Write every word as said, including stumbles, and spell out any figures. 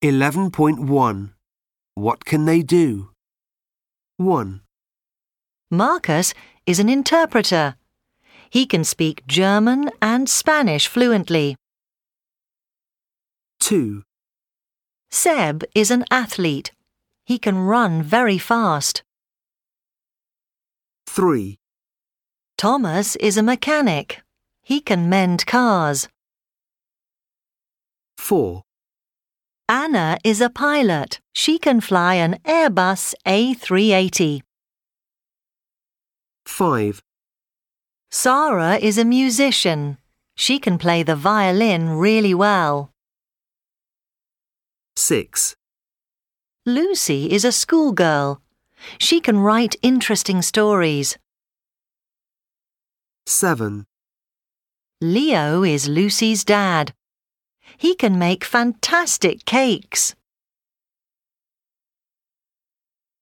eleven point one. What can they do? one. Marcus is an interpreter. He can speak German and Spanish fluently. two. Seb is an athlete. He can run very fast. three. Thomas is a mechanic. He can mend cars. four. Anna is a pilot. She can fly an Airbus A three eighty. five. Sarah is a musician. She can play the violin really well. six. Lucy is a schoolgirl. She can write interesting stories. seven. Leo is Lucy's dad. He can make fantastic cakes.